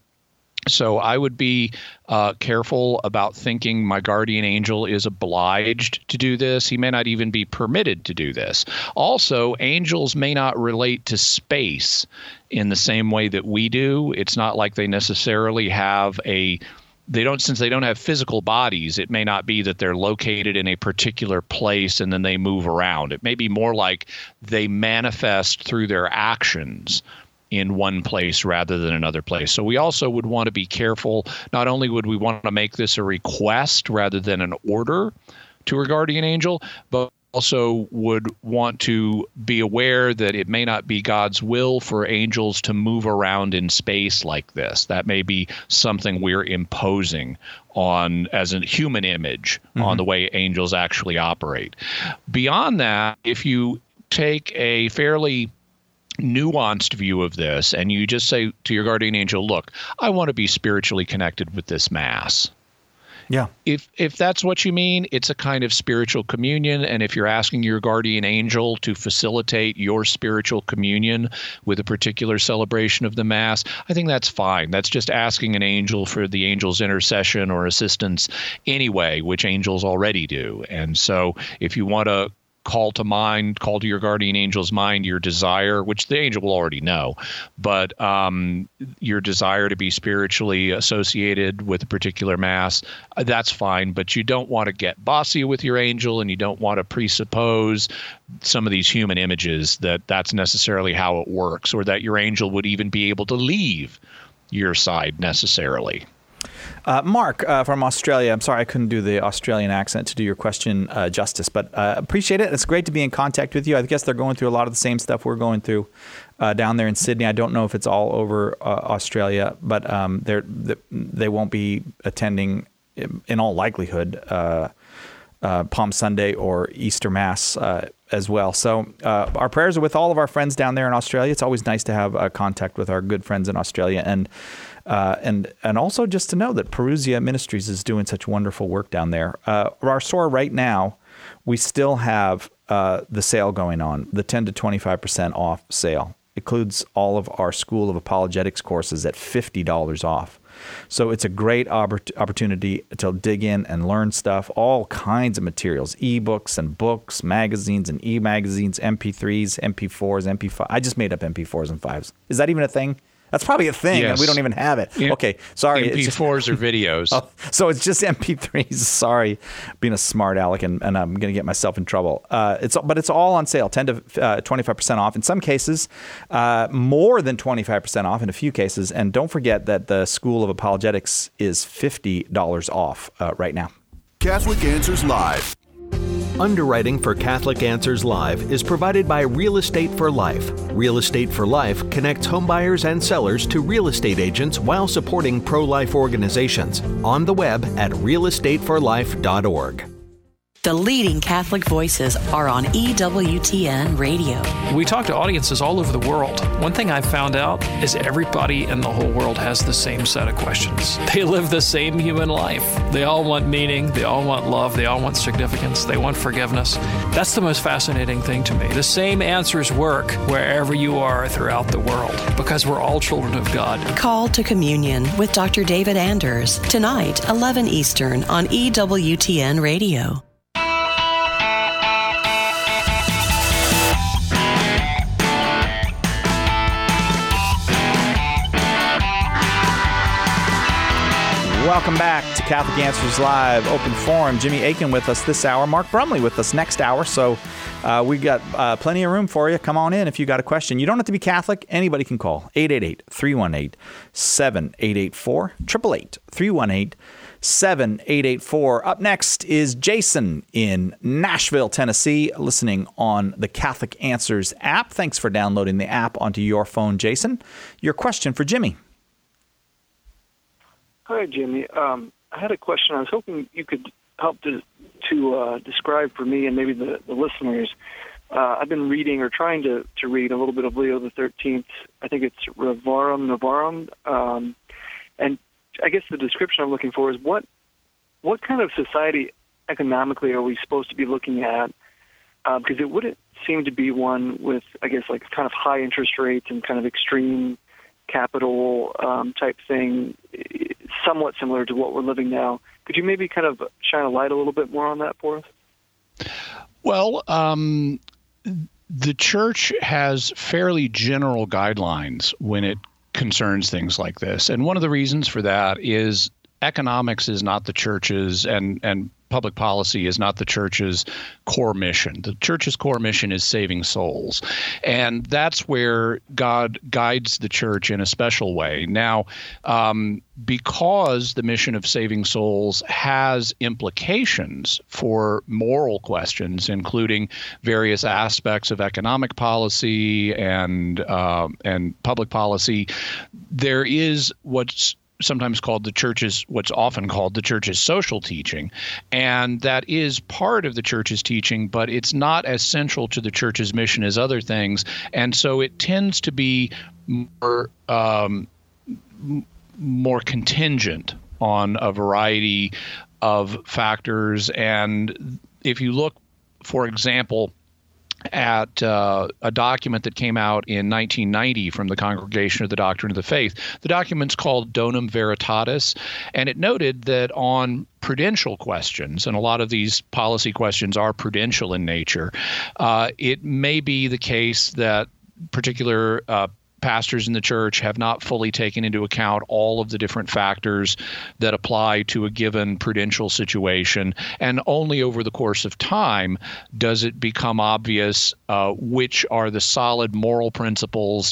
So I would be uh, careful about thinking my guardian angel is obliged to do this. He may not even be permitted to do this. Also, angels may not relate to space in the same way that we do. It's not like they necessarily have a They don't, since they don't have physical bodies, it may not be that they're located in a particular place and then they move around. It may be more like they manifest through their actions in one place rather than another place. So we also would want to be careful. Not only would we want to make this a request rather than an order to a guardian angel, but also would want to be aware that it may not be God's will for angels to move around in space like this. That may be something we're imposing on as a human image mm-hmm. on the way angels actually operate. Beyond that, if you take a fairly nuanced view of this and you just say to your guardian angel, look, I want to be spiritually connected with this Mass. Yeah. If if that's what you mean, it's a kind of spiritual communion. And if you're asking your guardian angel to facilitate your spiritual communion with a particular celebration of the Mass, I think that's fine. That's just asking an angel for the angel's intercession or assistance anyway, which angels already do. And so if you want to call to mind, call to your guardian angel's mind your desire, which the angel will already know, but um, your desire to be spiritually associated with a particular Mass, uh, that's fine. But you don't want to get bossy with your angel, and you don't want to presuppose some of these human images that that's necessarily how it works, or that your angel would even be able to leave your side necessarily. Uh, Mark uh, from Australia. I'm sorry I couldn't do the Australian accent to do your question uh, justice, but uh, appreciate it. It's great to be in contact with you. I guess they're going through a lot of the same stuff we're going through uh, down there in Sydney. I don't know if it's all over uh, Australia, but um, they're, they won't be attending, in all likelihood, uh, uh, Palm Sunday or Easter Mass uh, as well. So uh, our prayers are with all of our friends down there in Australia. It's always nice to have uh, contact with our good friends in Australia, and Uh, and and also just to know that Parousia Ministries is doing such wonderful work down there. Uh, our store right now, we still have uh, the sale going on, the ten to twenty-five percent off sale. Includes all of our School of Apologetics courses at fifty dollars off. So it's a great oppor- opportunity to dig in and learn stuff, all kinds of materials, ebooks and books, magazines and e-magazines, M P threes, M P fours, M P five. I just made up M P fours and fives. Is that even a thing? That's probably a thing, yes. and we don't even have it. Yeah. Okay, sorry. M P fours are videos. Oh, so it's just M P threes. Sorry, being a smart aleck, and, and I'm going to get myself in trouble. Uh, it's but it's all on sale, ten to twenty-five percent off. In some cases, uh, more than twenty-five percent off in a few cases. And don't forget that the School of Apologetics is fifty dollars off uh, right now. Catholic Answers Live. Underwriting for Catholic Answers Live is provided by Real Estate for Life. Real Estate for Life connects homebuyers and sellers to real estate agents while supporting pro-life organizations. On the web at real estate for life dot org. The leading Catholic voices are on E W T N Radio. We talk to audiences all over the world. One thing I've found out is everybody in the whole world has the same set of questions. They live the same human life. They all want meaning. They all want love. They all want significance. They want forgiveness. That's the most fascinating thing to me. The same answers work wherever you are throughout the world because we're all children of God. Call to Communion with Doctor David Anders tonight, eleven Eastern on E W T N Radio. Welcome back to Catholic Answers Live, Open Forum. Jimmy Akin with us this hour. Mark Brumley with us next hour. So uh, we got uh, plenty of room for you. Come on in if you got a question. You don't have to be Catholic. Anybody can call. eight eight eight, three one eight, seven eight eight four. eight eight eight, three one eight, seven eight eight four. Up next is Jason in Nashville, Tennessee, listening on the Catholic Answers app. Thanks for downloading the app onto your phone, Jason. Your question for Jimmy. Hi, Jimmy. Um, I had a question. I was hoping you could help to to uh, describe for me and maybe the, the listeners. Uh, I've been reading or trying to, to read a little bit of Leo the thirteenth. I think it's Rerum Novarum. Um, and I guess the description I'm looking for is what what kind of society economically are we supposed to be looking at? Uh, because it wouldn't seem to be one with, I guess, like kind of high interest rates and kind of extreme capital um, type thing, somewhat similar to what we're living now. Could you maybe kind of shine a light a little bit more on that for us? Well, um, the church has fairly general guidelines when it concerns things like this. And one of the reasons for that is economics is not the church's, and, and public policy is not the church's core mission. The church's core mission is saving souls. And that's where God guides the church in a special way. Now, um, because the mission of saving souls has implications for moral questions, including various aspects of economic policy and uh, and public policy, there is what's sometimes called the church's, what's often called the church's social teaching. And that is part of the church's teaching, but it's not as central to the church's mission as other things. And so it tends to be more, um, more contingent on a variety of factors. And if you look, for example, at uh, a document that came out in nineteen ninety from the Congregation of the Doctrine of the Faith. The document's called Donum Veritatis, and it noted that on prudential questions, and a lot of these policy questions are prudential in nature, uh, it may be the case that particular uh, pastors in the church have not fully taken into account all of the different factors that apply to a given prudential situation. And only over the course of time does it become obvious uh, which are the solid moral principles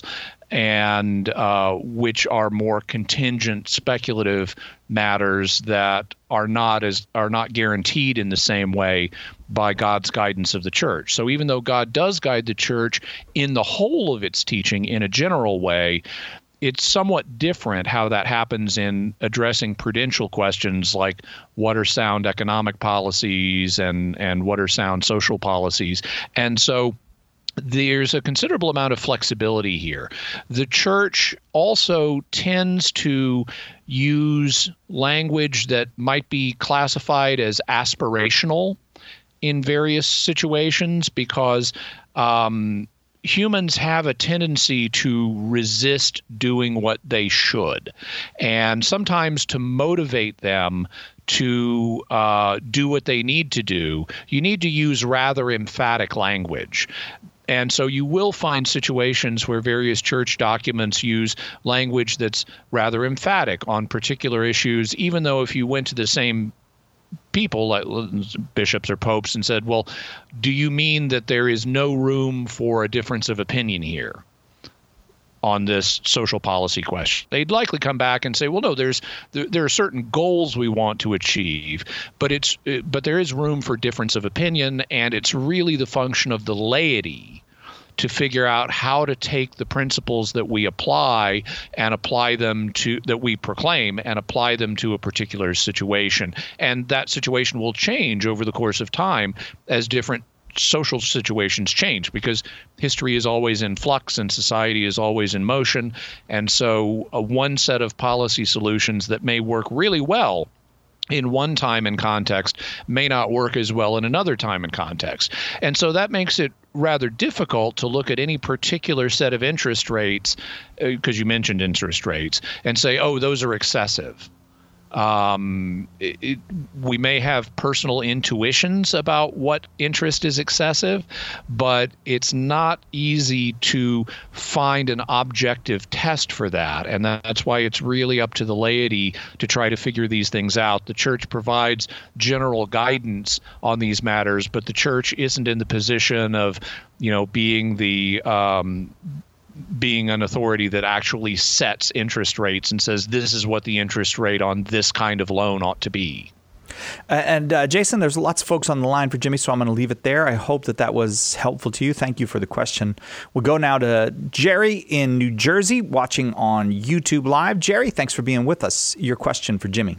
and uh, which are more contingent, speculative matters that are not as are not guaranteed in the same way by God's guidance of the church. So even though God does guide the church in the whole of its teaching in a general way, it's somewhat different how that happens in addressing prudential questions like what are sound economic policies and and what are sound social policies. And so there's a considerable amount of flexibility here. The church also tends to use language that might be classified as aspirational in various situations because um, humans have a tendency to resist doing what they should. And sometimes to motivate them to uh, do what they need to do, you need to use rather emphatic language. And so you will find situations where various church documents use language that's rather emphatic on particular issues, even though if you went to the same people, like bishops or popes, and said, well, do you mean that there is no room for a difference of opinion here on this social policy question? They'd likely come back and say, well, no, there's there, there are certain goals we want to achieve, but it's but there is room for difference of opinion, and it's really the function of the laity to figure out how to take the principles that we apply and apply them to that we proclaim and apply them to a particular situation. And that situation will change over the course of time as different social situations change, because history is always in flux and society is always in motion. And so uh, one set of policy solutions that may work really well in one time and context may not work as well in another time and context. And so that makes it rather difficult to look at any particular set of interest rates, because uh, you mentioned interest rates, and say, oh, those are excessive. Um, it, it, we may have personal intuitions about what interest is excessive, but it's not easy to find an objective test for that. And that's why it's really up to the laity to try to figure these things out. The church provides general guidance on these matters, but the church isn't in the position of, you know, being the um, being an authority that actually sets interest rates and says this is what the interest rate on this kind of loan ought to be. Uh, and uh, Jason, there's lots of folks on the line for Jimmy, so I'm going to leave it there. I hope that that was helpful to you. Thank you for the question. We'll go now to Jerry in New Jersey, watching on YouTube Live. Jerry, thanks for being with us. Your question for Jimmy.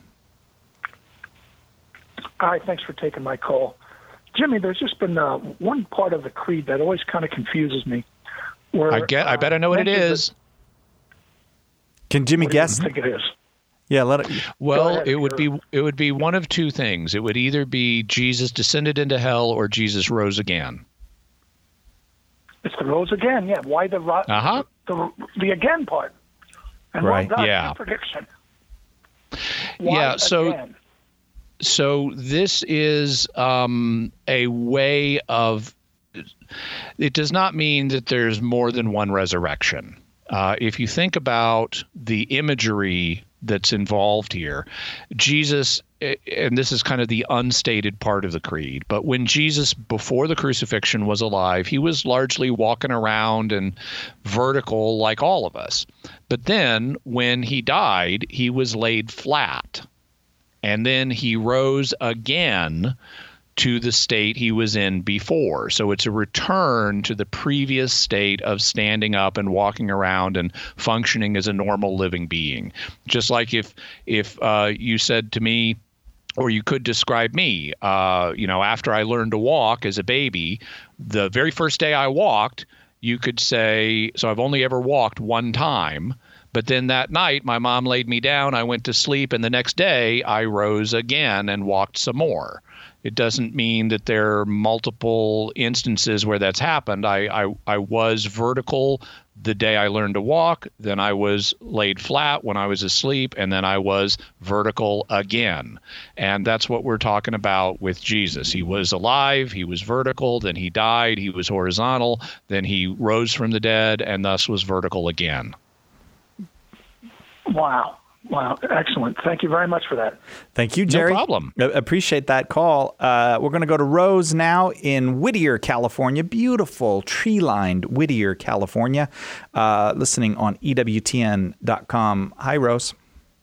Hi, thanks for taking my call. Jimmy, there's just been uh, one part of the creed that always kind of confuses me. Where, I get. I bet I know what it is. Can Jimmy guess? I think it is. Yeah, let it. Well, ahead, it would be it would be one of two things. It would either be Jesus descended into hell or Jesus rose again. It's the rose again. Yeah. Why the ro- uh-huh. the, the the again part? And right. Well done, yeah. Prediction. Why yeah. So. Again? So this is um, a way of. It does not mean that there's more than one resurrection. Uh, if you think about the imagery that's involved here, Jesus, and this is kind of the unstated part of the creed, but when Jesus, before the crucifixion, was alive, he was largely walking around and vertical like all of us. But then when he died, he was laid flat. And then he rose again to the state he was in before. So it's a return to the previous state of standing up and walking around and functioning as a normal living being. Just like if if uh, you said to me, or you could describe me, uh, you know, after I learned to walk as a baby, the very first day I walked, you could say, so I've only ever walked one time, But then that night, my mom laid me down, I went to sleep, and the next day I rose again and walked some more. It doesn't mean that there are multiple instances where that's happened. I, I, I was vertical the day I learned to walk, then I was laid flat when I was asleep, and then I was vertical again. And that's what we're talking about with Jesus. He was alive, he was vertical, then he died, he was horizontal, then he rose from the dead, and thus was vertical again. Wow. Wow. Excellent. Thank you very much for that. Thank you, Jerry. No problem. I appreciate that call. Uh, we're going to go to Rose now in Whittier, California. Beautiful, tree-lined Whittier, California. Uh, listening on E W T N dot com. Hi, Rose.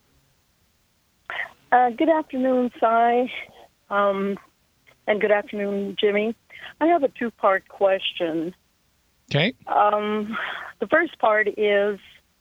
Uh, good afternoon, Cy. Um, and good afternoon, Jimmy. I have a two-part question. Okay. Um, the first part is,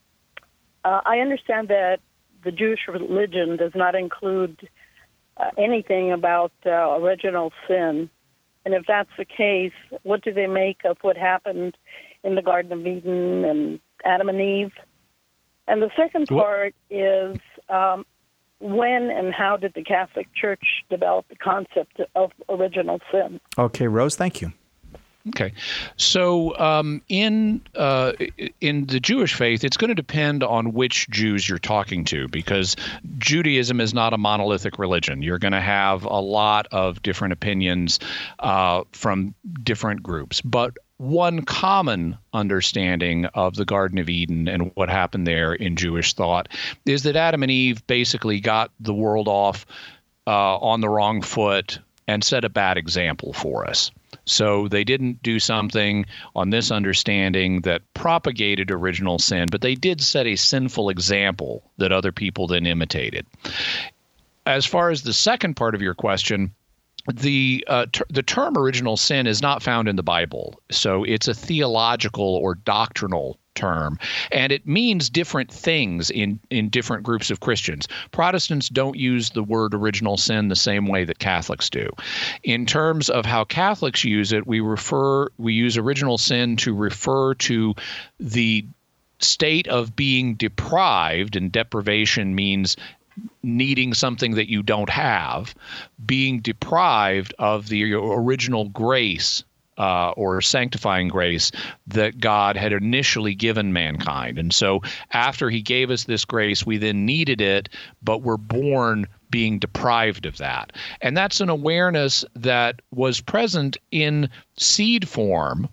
uh, I understand that the Jewish religion does not include uh, anything about uh, original sin. And if that's the case, what do they make of what happened in the Garden of Eden and Adam and Eve? And the second part is, um, when and how did the Catholic Church develop the concept of original sin? Okay, Rose, thank you. Okay, so um, in uh, in the Jewish faith, it's going to depend on which Jews you're talking to, because Judaism is not a monolithic religion. You're going to have a lot of different opinions uh, from different groups. But one common understanding of the Garden of Eden and what happened there in Jewish thought is that Adam and Eve basically got the world off uh, on the wrong foot and set a bad example for us. So they didn't do something on this understanding that propagated original sin, but they did set a sinful example that other people then imitated. As far as the second part of your question, the uh, ter- the term original sin is not found in the Bible. So it's a theological or doctrinal term, and it means different things in, in different groups of Christians. Protestants don't use the word original sin the same way that Catholics do. In terms of how Catholics use it, we refer we use original sin to refer to the state of being deprived, and deprivation means needing something that you don't have, being deprived of the original grace Uh, or sanctifying grace that God had initially given mankind. And so after he gave us this grace, we then needed it, but we're born being deprived of that. And that's an awareness that was present in seed form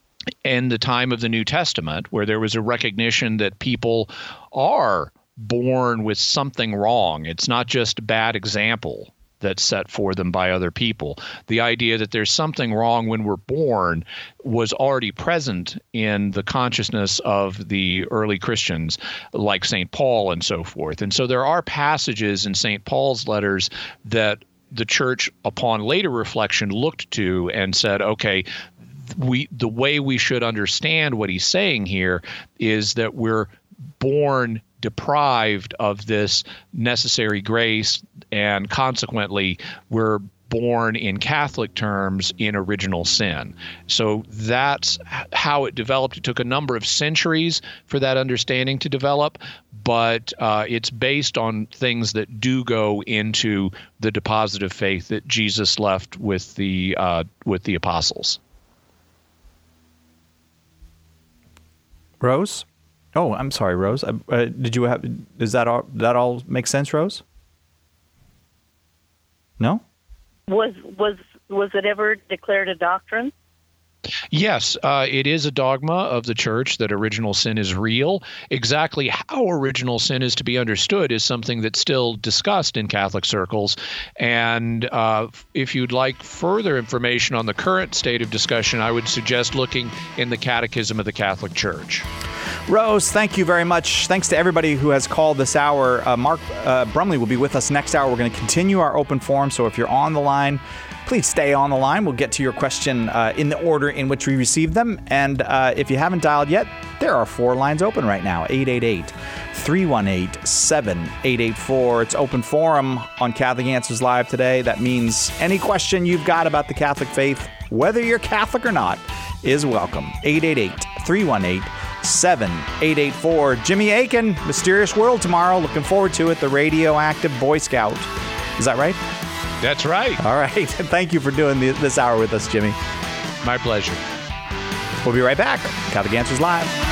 in the time of the New Testament, where there was a recognition that people are born with something wrong. It's not just a bad example that's set for them by other people. The idea that there's something wrong when we're born was already present in the consciousness of the early Christians, like Saint Paul and so forth. And so there are passages in Saint Paul's letters that the church, upon later reflection, looked to and said, okay, we the way we should understand what he's saying here is that we're born deprived of this necessary grace, and consequently we're born in Catholic terms in original sin. So that's how it developed. It took a number of centuries for that understanding to develop, but uh, it's based on things that do go into the deposit of faith that Jesus left with the uh, with the apostles. Rose? Oh, I'm sorry, Rose. Uh, uh, did you have? Does that all that all make sense, Rose? No. Was was was it ever declared a doctrine? Yes, uh, it is a dogma of the church that original sin is real. Exactly how original sin is to be understood is something that's still discussed in Catholic circles. And uh, if you'd like further information on the current state of discussion, I would suggest looking in the Catechism of the Catholic Church. Rose, thank you very much. Thanks to everybody who has called this hour. Uh, Mark uh, Brumley will be with us next hour. We're going to continue our open forum, so if you're on the line, please stay on the line. We'll get to your question uh, in the order in which we received them. And uh, if you haven't dialed yet, there are four lines open right now. eight eight eight, three one eight, seven eight eight four. It's open forum on Catholic Answers Live today. That means any question you've got about the Catholic faith, whether you're Catholic or not, is welcome. eight eight eight, three one eight, seven eight eight four. Jimmy Akin, Mysterious World tomorrow. Looking forward to it. The Radioactive Boy Scout. Is that right? That's right. All right. Thank you for doing the, this hour with us, Jimmy. My pleasure. We'll be right back. Catholic Answers Live.